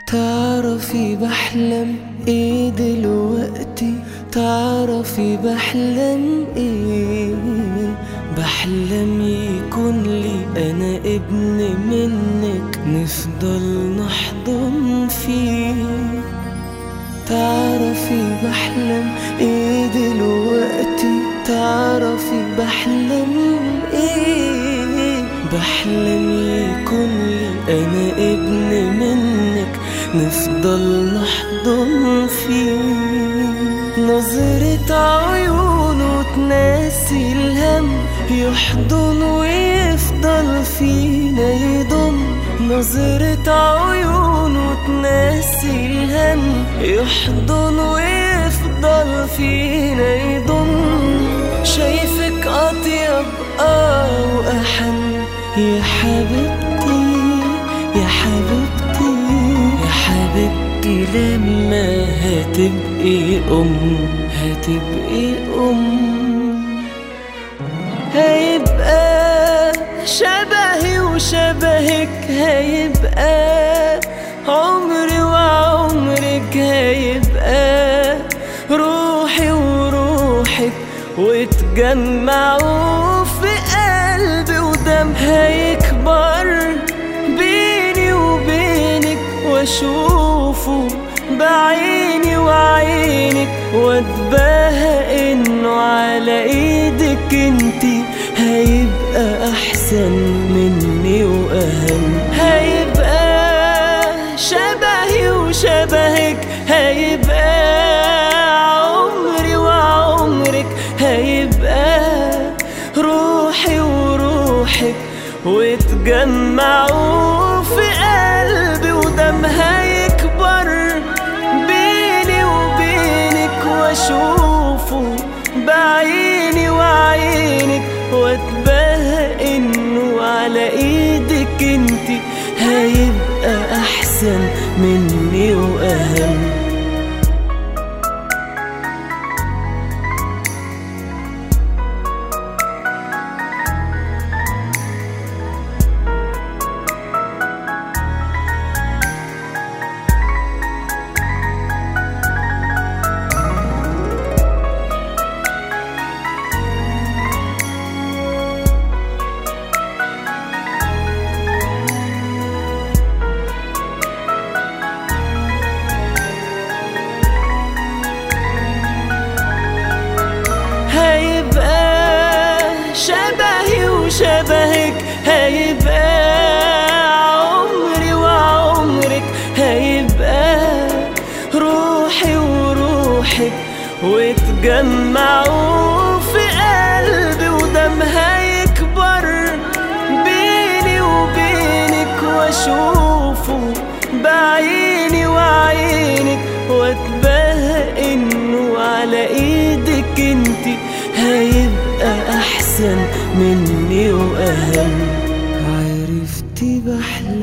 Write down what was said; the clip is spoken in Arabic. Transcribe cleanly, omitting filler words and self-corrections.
تعرفي بحلم ايه دلوقتي؟ تعرفي بحلم ايه؟ بحلم يكون لي انا ابن منك، نفضل نحضن فيه. تعرفي بحلم ايه دلوقتي؟ تعرفي بحلم ايه؟ بحلم يكون لي انا ابن منك، نفضل نحضن فيه. نظرة عيونه تناسي الهم، يحضن ويفضل فينا يضم. نظرة عيونه تناسي الهم، يحضن ويفضل فينا يضم. شايفك أطيب وأحن يا حبيبتي، يا حبيبتي، يا حبيبتي. لما هتبقي هتبقي هيبقى شبهي وشبهك، هيبقى عمري وعمرك، هيبقى روحي وروحك، وتجمعوا في قلبي ودم. هيكبر بيني وبينك، واشوفه بعيني وعينك، واتباهى انه على ايدك انتي. هيبقى احسن مني واهم، هيبقى شبهي وشبهك، هيبقى عمري وعمرك، هيبقى روحي وروحك، وتجمعوا في قلبي ودم. هيكبر بيني وبينك، واشوفه بعيني وعينك، واتباهى انه على ايدك انتي. هيبقى احسن مني واهم. شبهك، هيبقى عمري وعمرك، هيبقى روحي وروحك، وتجمعوا في قلبي ودم. هيكبر بيني وبينك، واشوفه بعيني وعينك، واتباهى انه على ايدك انتي. هيبقى احسن مني واهم. عرفتي بحلم